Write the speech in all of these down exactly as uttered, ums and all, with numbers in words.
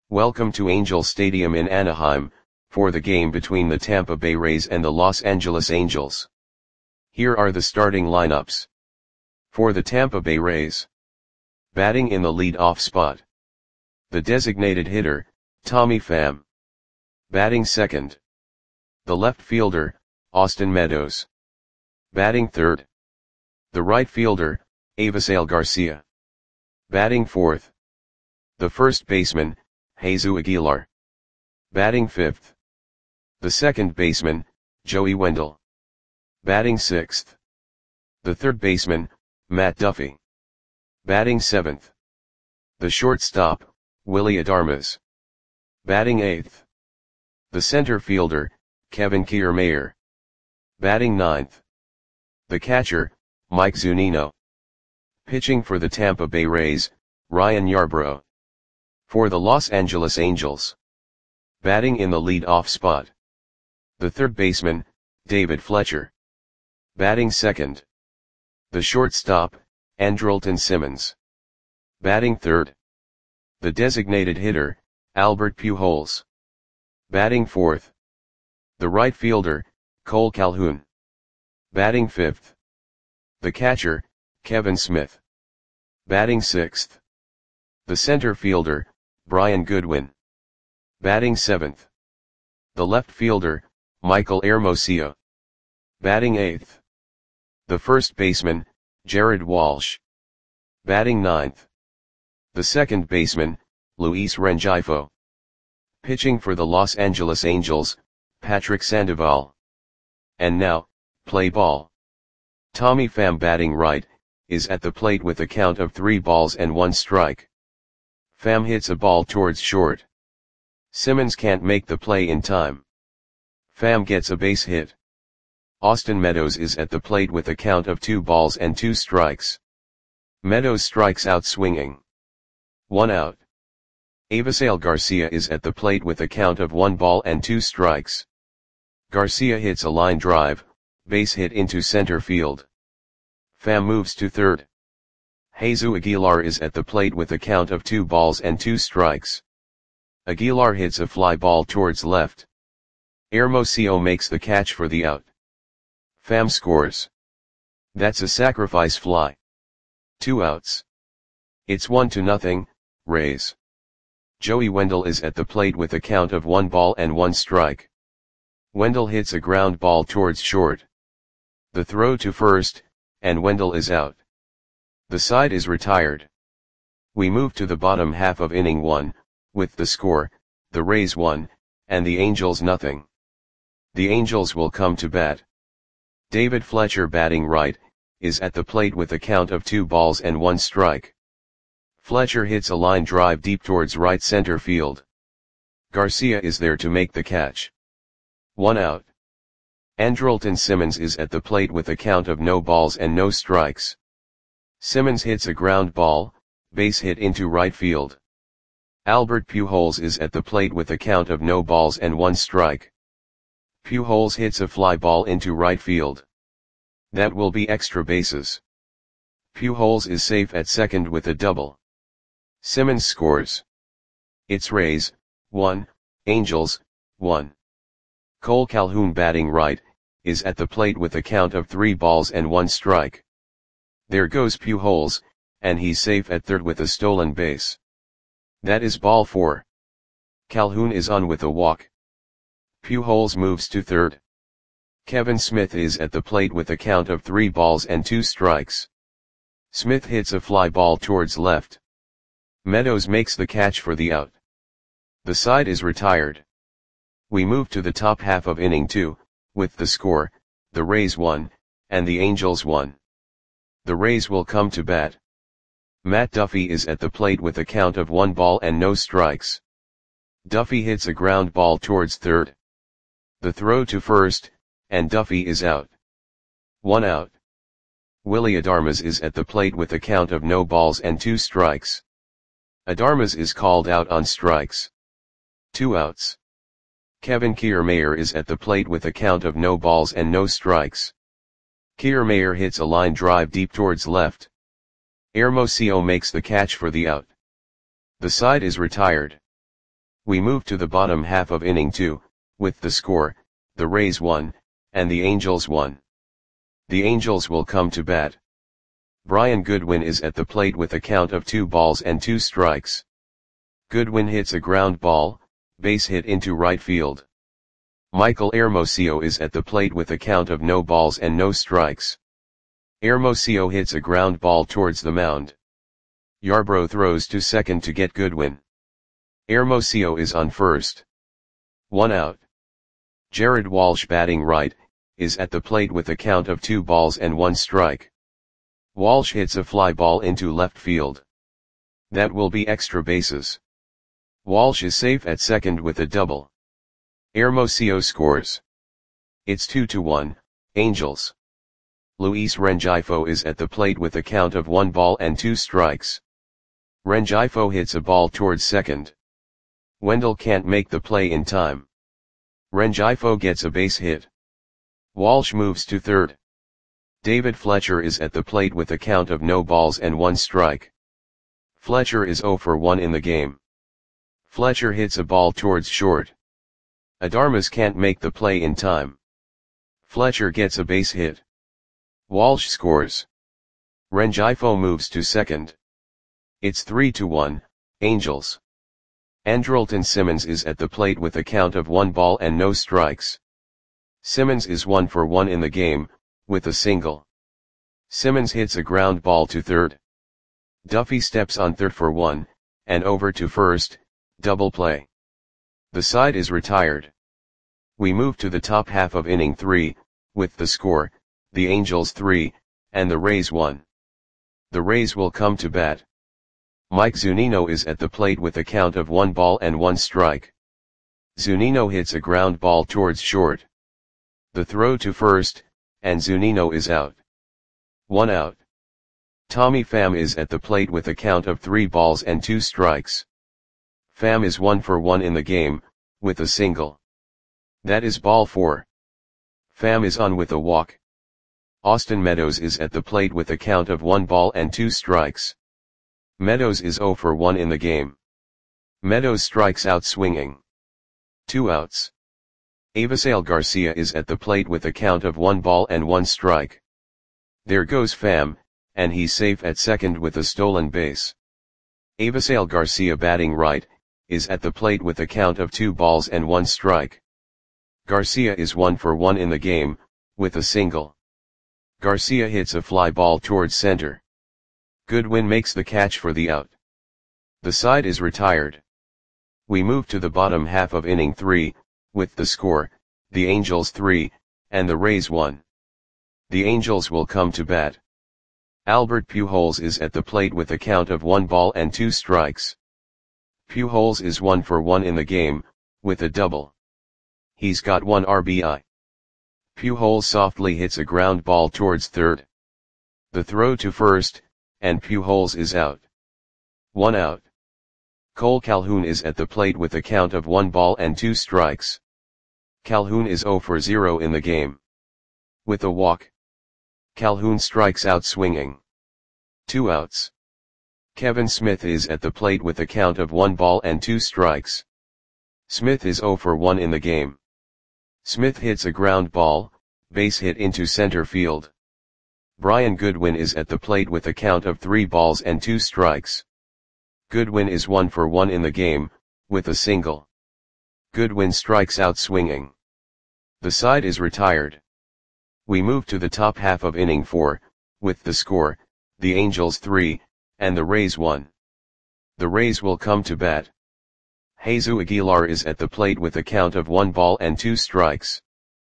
Welcome to Angel Stadium in Anaheim, for the game between the Tampa Bay Rays and the Los Angeles Angels. Here are the starting lineups. For the Tampa Bay Rays. Batting in the lead-off spot. The designated hitter, Tommy Pham. Batting second. The left fielder, Austin Meadows. Batting third. The right fielder, Avisail Garcia. Batting fourth. The first baseman, Jesus Aguilar. Batting fifth. The second baseman, Joey Wendle. Batting sixth. The third baseman, Matt Duffy. Batting seventh. The shortstop, Willy Adames. Batting eighth. The center fielder, Kevin Kiermaier. Batting ninth. The catcher, Mike Zunino. Pitching for the Tampa Bay Rays, Ryan Yarbrough. For the Los Angeles Angels. Batting in the lead-off spot. The third baseman, David Fletcher. Batting second. The shortstop, Andrelton Simmons. Batting third. The designated hitter, Albert Pujols. Batting fourth. The right fielder, Cole Calhoun. Batting fifth. The catcher, Kevin Smith. Batting sixth. The center fielder, Brian Goodwin. Batting seventh. The left fielder, Michael Hermosillo. Batting eighth. The first baseman, Jared Walsh. Batting ninth. The second baseman, Luis Rengifo. Pitching for the Los Angeles Angels, Patrick Sandoval. And now, play ball. Tommy Pham, batting right, is at the plate with a count of three balls and one strike. Pham hits a ball towards short. Simmons can't make the play in time. Pham gets a base hit. Austin Meadows is at the plate with a count of two balls and two strikes. Meadows strikes out swinging. One out. Avisail Garcia is at the plate with a count of one ball and two strikes. Garcia hits a line drive, base hit into center field. Pham moves to third. Jesus Aguilar is at the plate with a count of two balls and two strikes. Aguilar hits a fly ball towards left. Hermosillo makes the catch for the out. Pham scores. That's a sacrifice fly. Two outs. It's one to nothing, Rays. Joey Wendle is at the plate with a count of one ball and one strike. Wendle hits a ground ball towards short. The throw to first, and Wendle is out. The side is retired. We move to the bottom half of inning one, with the score, the Rays one, and the Angels nothing. The Angels will come to bat. David Fletcher, batting right, is at the plate with a count of two balls and one strike. Fletcher hits a line drive deep towards right center field. Garcia is there to make the catch. One out. Andrelton Simmons is at the plate with a count of no balls and no strikes. Simmons hits a ground ball, base hit into right field. Albert Pujols is at the plate with a count of no balls and one strike. Pujols hits a fly ball into right field. That will be extra bases. Pujols is safe at second with a double. Simmons scores. It's Rays, one, Angels, one. Cole Calhoun, batting right, is at the plate with a count of three balls and one strike. There goes Pujols, and he's safe at third with a stolen base. That is ball four. Calhoun is on with a walk. Pujols moves to third. Kevin Smith is at the plate with a count of three balls and two strikes. Smith hits a fly ball towards left. Meadows makes the catch for the out. The side is retired. We move to the top half of inning two, with the score, the Rays one, and the Angels one. The Rays will come to bat. Matt Duffy is at the plate with a count of one ball and no strikes. Duffy hits a ground ball towards third. The throw to first, and Duffy is out. One out. Willy Adames is at the plate with a count of no balls and two strikes. Adames is called out on strikes. Two outs. Kevin Kiermaier is at the plate with a count of no balls and no strikes. Kiermaier hits a line drive deep towards left. Hermosillo makes the catch for the out. The side is retired. We move to the bottom half of inning two, with the score, the Rays one, and the Angels one. The Angels will come to bat. Brian Goodwin is at the plate with a count of two balls and two strikes. Goodwin hits a ground ball, base hit into right field. Michael Hermosillo is at the plate with a count of no balls and no strikes. Hermosillo hits a ground ball towards the mound. Yarbrough throws to second to get Goodwin. Hermosillo is on first. One out. Jared Walsh, batting right, is at the plate with a count of two balls and one strike. Walsh hits a fly ball into left field. That will be extra bases. Walsh is safe at second with a double. Hermosillo scores. It's two to one, Angels. Luis Rengifo is at the plate with a count of one ball and two strikes. Rengifo hits a ball towards second. Wendell can't make the play in time. Rengifo gets a base hit. Walsh moves to third. David Fletcher is at the plate with a count of no balls and one strike. Fletcher is oh for one in the game. Fletcher hits a ball towards short. Adarmas can't make the play in time. Fletcher gets a base hit. Walsh scores. Rengifo moves to second. It's three to one, Angels. Andrelton Simmons is at the plate with a count of one ball and no strikes. Simmons is one for one in the game, with a single. Simmons hits a ground ball to third. Duffy steps on third for one, and over to first, double play. The side is retired. We move to the top half of inning three, with the score, the Angels three, and the Rays one. The Rays will come to bat. Mike Zunino is at the plate with a count of one ball and one strike. Zunino hits a ground ball towards short. The throw to first, and Zunino is out. One out. Tommy Pham is at the plate with a count of three balls and two strikes. Pham is one for one in the game, with a single. That is ball four. Pham is on with a walk. Austin Meadows is at the plate with a count of one ball and two strikes. Meadows is oh for one in the game. Meadows strikes out swinging. Two outs. Avisail Garcia is at the plate with a count of one ball and one strike. There goes Pham, and he's safe at second with a stolen base. Avisail Garcia, batting right, is at the plate with a count of two balls and one strike. Garcia is one for one in the game, with a single. Garcia hits a fly ball towards center. Goodwin makes the catch for the out. The side is retired. We move to the bottom half of inning three, with the score, the Angels three, and the Rays one. The Angels will come to bat. Albert Pujols is at the plate with a count of one ball and two strikes. Pujols is one for one in the game, with a double. He's got one R B I. Pujols softly hits a ground ball towards third. The throw to first, and Pujols is out. One out. Cole Calhoun is at the plate with a count of one ball and two strikes. Calhoun is oh for zero in the game. With a walk. Calhoun strikes out swinging. Two outs. Kevin Smith is at the plate with a count of one ball and two strikes. Smith is oh for one in the game. Smith hits a ground ball, base hit into center field. Brian Goodwin is at the plate with a count of three balls and two strikes. Goodwin is one for one in the game, with a single. Goodwin strikes out swinging. The side is retired. We move to the top half of inning four, with the score, the Angels three, and the Rays one. The Rays will come to bat. Jesus Aguilar is at the plate with a count of one ball and two strikes.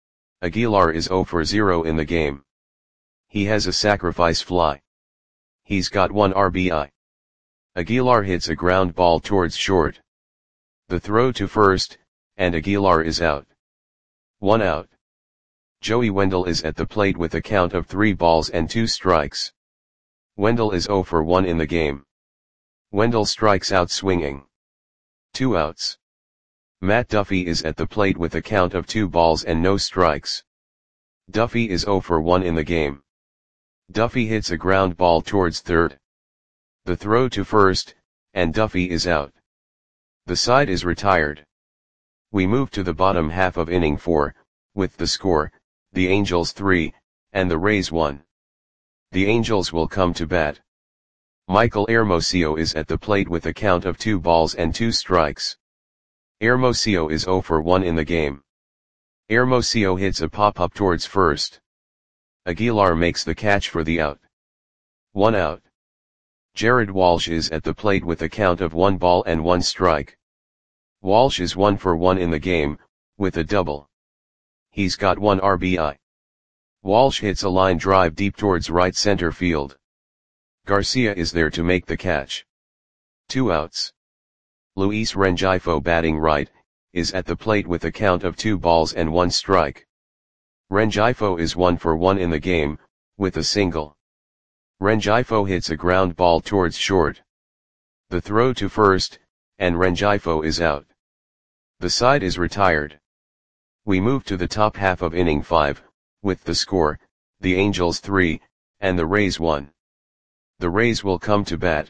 Aguilar is oh for zero in the game. He has a sacrifice fly. He's got one R B I. Aguilar hits a ground ball towards short. The throw to first, and Aguilar is out. One out. Joey Wendell is at the plate with a count of three balls and two strikes. Wendell is oh for one in the game. Wendell strikes out swinging. Two outs. Matt Duffy is at the plate with a count of two balls and no strikes. Duffy is oh for one in the game. Duffy hits a ground ball towards third. The throw to first, and Duffy is out. The side is retired. We move to the bottom half of inning four, with the score, the Angels three, and the Rays one. The Angels will come to bat. Michael Hermosillo is at the plate with a count of two balls and two strikes. Hermosillo is oh for one in the game. Hermosillo hits a pop-up towards first. Aguilar makes the catch for the out. One out. Jared Walsh is at the plate with a count of one ball and one strike. Walsh is one for one in the game, with a double. He's got one R B I. Walsh hits a line drive deep towards right center field. Garcia is there to make the catch. Two outs. Luis Rengifo, batting right, is at the plate with a count of two balls and one strike. Rengifo is one for one in the game, with a single. Rengifo hits a ground ball towards short. The throw to first, and Rengifo is out. The side is retired. We move to the top half of inning five, with the score, the Angels three, and the Rays one. The Rays will come to bat.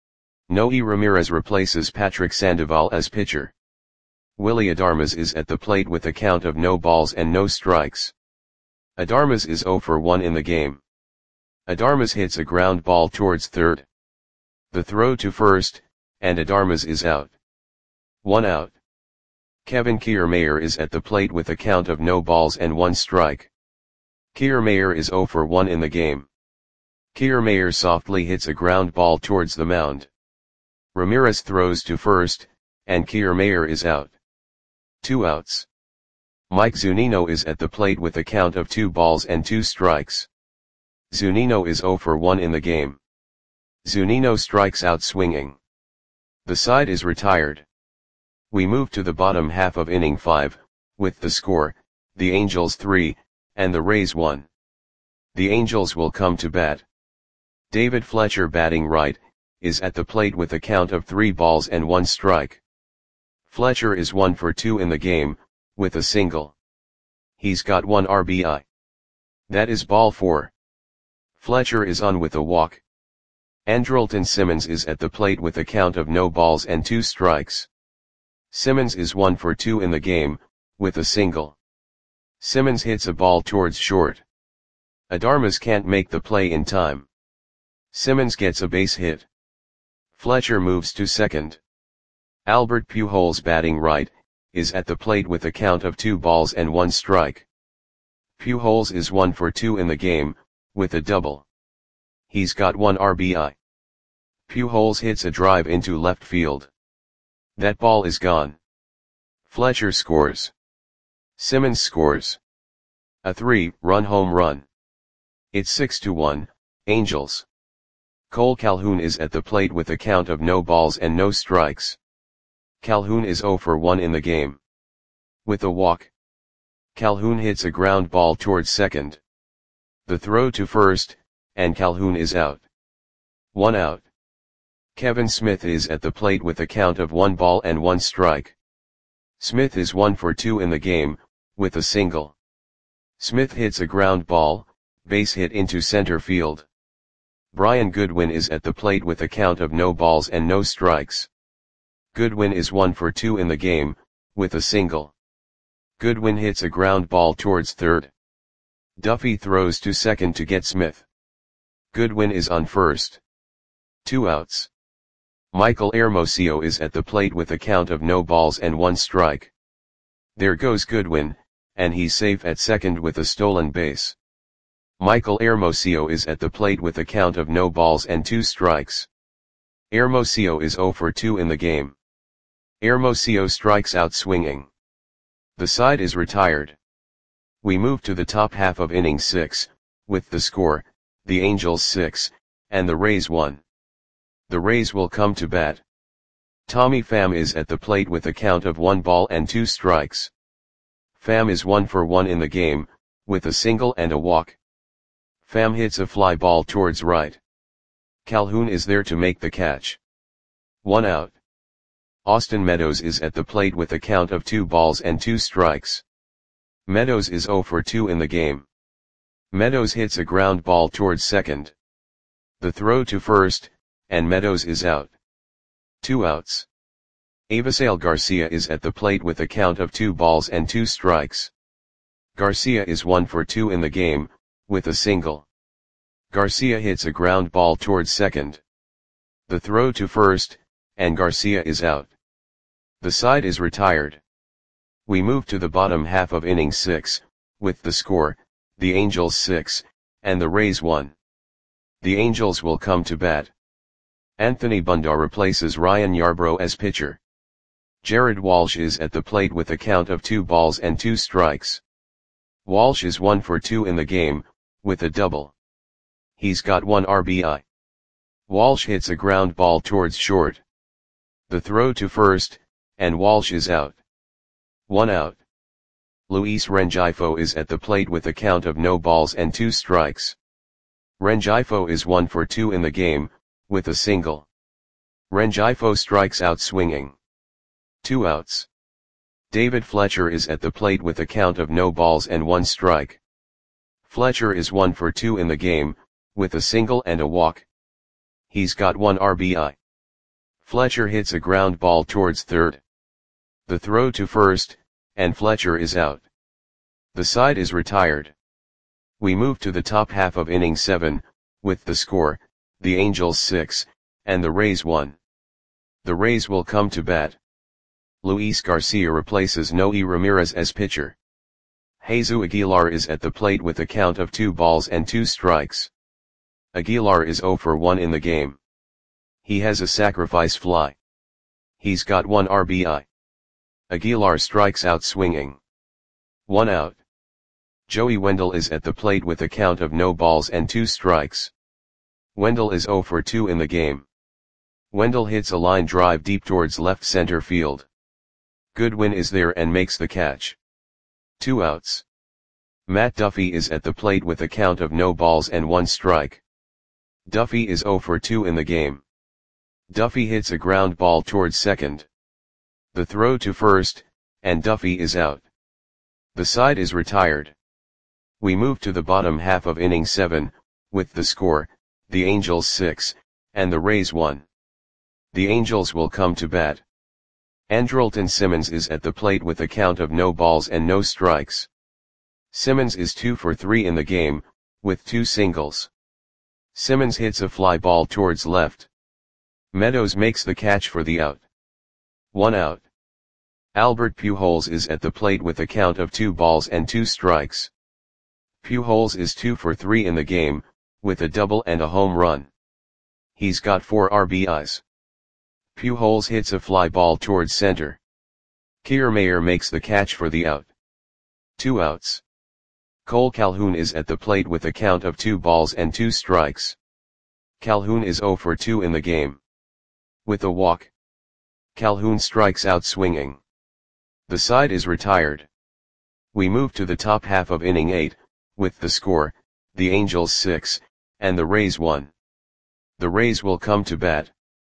Noe Ramirez replaces Patrick Sandoval as pitcher. Willy Adames is at the plate with a count of no balls and no strikes. Adames is oh for one in the game. Adames hits a ground ball towards third. The throw to first, and Adames is out. One out. Kevin Kiermaier is at the plate with a count of no balls and one strike. Kiermaier is oh for one in the game. Kiermaier softly hits a ground ball towards the mound. Ramirez throws to first, and Kiermaier is out. Two outs. Mike Zunino is at the plate with a count of two balls and two strikes. Zunino is oh for one in the game. Zunino strikes out swinging. The side is retired. We move to the bottom half of inning five, with the score, the Angels three, and the Rays one. The Angels will come to bat. David Fletcher, batting right, is at the plate with a count of three balls and one strike. Fletcher is one for two in the game, with a single. He's got one R B I. That is ball four. Fletcher is on with a walk. Andrelton Simmons is at the plate with a count of no balls and two strikes. Simmons is one for two in the game, with a single. Simmons hits a ball towards short. Adames can't make the play in time. Simmons gets a base hit. Fletcher moves to second. Albert Pujols, batting right, is at the plate with a count of two balls and one strike. Pujols is one for two in the game, with a double. He's got one R B I. Pujols hits a drive into left field. That ball is gone. Fletcher scores. Simmons scores. A three-run home run. It's six to one, Angels. Cole Calhoun is at the plate with a count of no balls and no strikes. Calhoun is oh for one in the game. With a walk. Calhoun hits a ground ball towards second. The throw to first, and Calhoun is out. One out. Kevin Smith is at the plate with a count of one ball and one strike. Smith is one for two in the game, with a single. Smith hits a ground ball, base hit into center field. Brian Goodwin is at the plate with a count of no balls and no strikes. Goodwin is one for two in the game, with a single. Goodwin hits a ground ball towards third. Duffy throws to second to get Smith. Goodwin is on first. Two outs. Michael Hermosillo is at the plate with a count of no balls and one strike. There goes Goodwin, and he's safe at second with a stolen base. Michael Hermosillo is at the plate with a count of no balls and two strikes. Hermosillo is oh for two in the game. Hermosillo strikes out swinging. The side is retired. We move to the top half of inning six, with the score, the Angels six, and the Rays one. The Rays will come to bat. Tommy Pham is at the plate with a count of one ball and two strikes. Pham is one for one in the game, with a single and a walk. Pham hits a fly ball towards right. Calhoun is there to make the catch. One out. Austin Meadows is at the plate with a count of two balls and two strikes. Meadows is oh for two in the game. Meadows hits a ground ball towards second. The throw to first, and Meadows is out. Two outs. Avisail Garcia is at the plate with a count of two balls and two strikes. Garcia is one for two in the game, with a single. Garcia hits a ground ball towards second. The throw to first, and Garcia is out. The side is retired. We move to the bottom half of inning six, with the score, the Angels six, and the Rays one. The Angels will come to bat. Anthony Bunda replaces Ryan Yarbrough as pitcher. Jared Walsh is at the plate with a count of two balls and two strikes. Walsh is one for two in the game, with a double. He's got one R B I. Walsh hits a ground ball towards short. The throw to first, and Walsh is out. One out. Luis Rengifo is at the plate with a count of no balls and two strikes. Rengifo is one for two in the game, with a single. Rengifo strikes out swinging. Two outs. David Fletcher is at the plate with a count of no balls and one strike. Fletcher is one for two in the game, with a single and a walk. He's got one R B I. Fletcher hits a ground ball towards third. The throw to first, and Fletcher is out. The side is retired. We move to the top half of inning seven, with the score, the Angels six, and the Rays one. The Rays will come to bat. Luis Garcia replaces Noe Ramirez as pitcher. Jesus Aguilar is at the plate with a count of two balls and two strikes. Aguilar is zero for one in the game. He has a sacrifice fly. He's got one R B I. Aguilar strikes out swinging. One out. Joey Wendell is at the plate with a count of no balls and two strikes. Wendell is zero for two in the game. Wendell hits a line drive deep towards left center field. Goodwin is there and makes the catch. Two outs. Matt Duffy is at the plate with a count of no balls and one strike. Duffy is zero for two in the game. Duffy hits a ground ball towards second. The throw to first, and Duffy is out. The side is retired. We move to the bottom half of inning seven, with the score, the Angels six, and the Rays one. The Angels will come to bat. Andrelton Simmons is at the plate with a count of no balls and no strikes. Simmons is two for three in the game, with two singles. Simmons hits a fly ball towards left. Meadows makes the catch for the out. One out. Albert Pujols is at the plate with a count of two balls and two strikes. Pujols is two for three in the game, with a double and a home run. He's got four R B Is. Pujols hits a fly ball towards center. Kiermaier makes the catch for the out. Two outs. Cole Calhoun is at the plate with a count of two balls and two strikes. Calhoun is zero for two in the game. With a walk. Calhoun strikes out swinging. The side is retired. We move to the top half of inning eight, with the score, the Angels six, and the Rays one. The Rays will come to bat.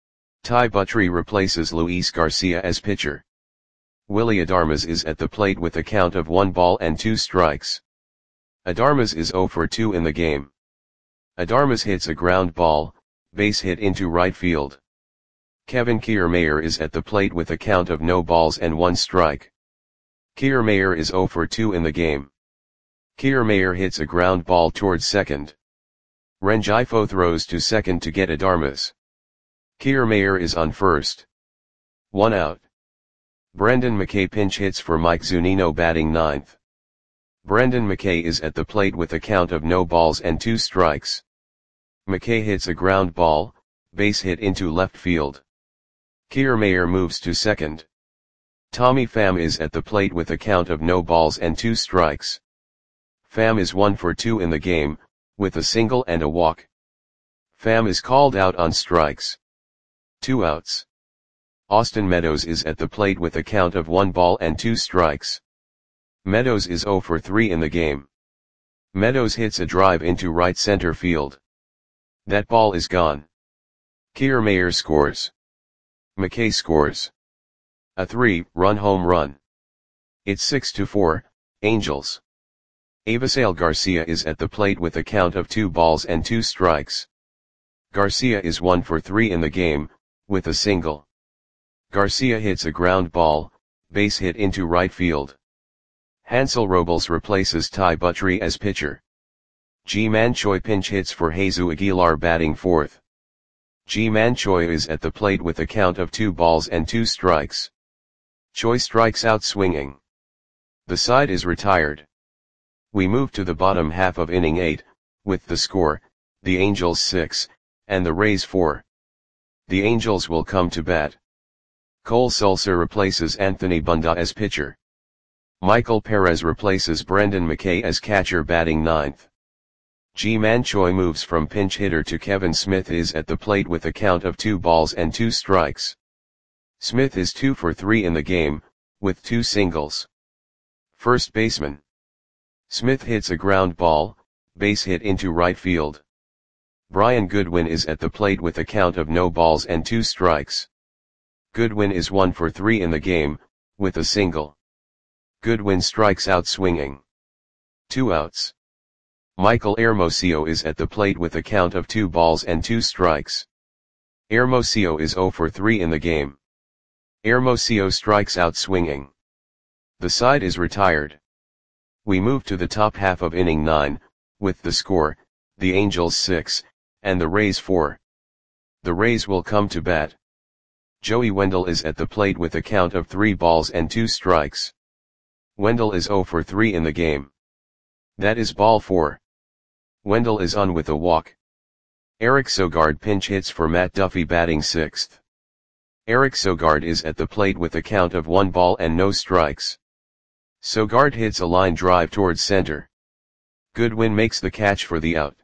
Ty Buttrey replaces Luis Garcia as pitcher. Willy Adames is at the plate with a count of one ball and two strikes. Adames is zero for two in the game. Adames hits a ground ball, base hit into right field. Kevin Kiermaier is at the plate with a count of no balls and one strike. Kiermaier is zero for two in the game. Kiermaier hits a ground ball towards second. Rengifo throws to second to get Adames. Kiermaier is on first. One out. Brendan McKay pinch hits for Mike Zunino batting ninth. Brendan McKay is at the plate with a count of no balls and two strikes. McKay hits a ground ball, base hit into left field. Kiermaier moves to second. Tommy Pham is at the plate with a count of no balls and two strikes. Pham is one for two in the game, with a single and a walk. Pham is called out on strikes. Two outs. Austin Meadows is at the plate with a count of one ball and two strikes. Meadows is zero for three in the game. Meadows hits a drive into right center field. That ball is gone. Kiermaier scores. McKay scores. A three-run home run. It's six to four, Angels. Avisail Garcia is at the plate with a count of two balls and two strikes. Garcia is one for three in the game, with a single. Garcia hits a ground ball, base hit into right field. Hansel Robles replaces Ty Buttrey as pitcher. Ji-Man Choi pinch hits for Jesus Aguilar batting fourth. Ji-Man Choi is at the plate with a count of two balls and two strikes. Choi strikes out swinging. The side is retired. We move to the bottom half of inning eight, with the score, the Angels six, and the Rays four. The Angels will come to bat. Cole Sulser replaces Anthony Bunda as pitcher. Michael Perez replaces Brendan McKay as catcher batting ninth. Ji-Man Choi moves from pinch hitter to Kevin Smith is at the plate with a count of two balls and two strikes. Smith is two for three in the game, with two singles. First baseman. Smith hits a ground ball, base hit into right field. Brian Goodwin is at the plate with a count of no balls and two strikes. Goodwin is one for three in the game, with a single. Goodwin strikes out swinging. Two outs. Michael Hermosillo is at the plate with a count of two balls and two strikes. Hermosillo is zero for three in the game. Hermosillo strikes out swinging. The side is retired. We move to the top half of inning nine, with the score, the Angels six, and the Rays four. The Rays will come to bat. Joey Wendell is at the plate with a count of three balls and two strikes. Wendell is zero for three in the game. That is ball four. Wendell is on with a walk. Eric Sogard pinch hits for Matt Duffy batting sixth. Eric Sogard is at the plate with a count of one ball and no strikes. Sogard hits a line drive towards center. Goodwin makes the catch for the out.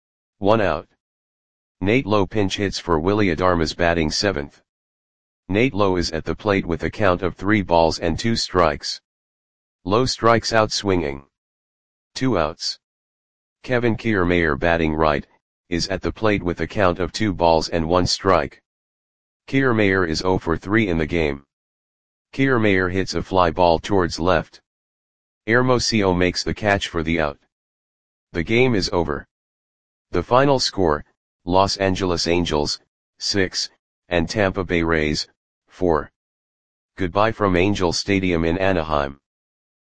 One out. Nate Lowe pinch hits for Willy Adames batting seventh. Nate Lowe is at the plate with a count of three balls and two strikes. Lowe strikes out swinging. Two outs. Kevin Kiermaier batting right, is at the plate with a count of two balls and one strike. Kiermaier is zero for three in the game. Kiermaier hits a fly ball towards left. Hermosillo makes the catch for the out. The game is over. The final score, Los Angeles Angels, six, and Tampa Bay Rays, four. Goodbye from Angel Stadium in Anaheim.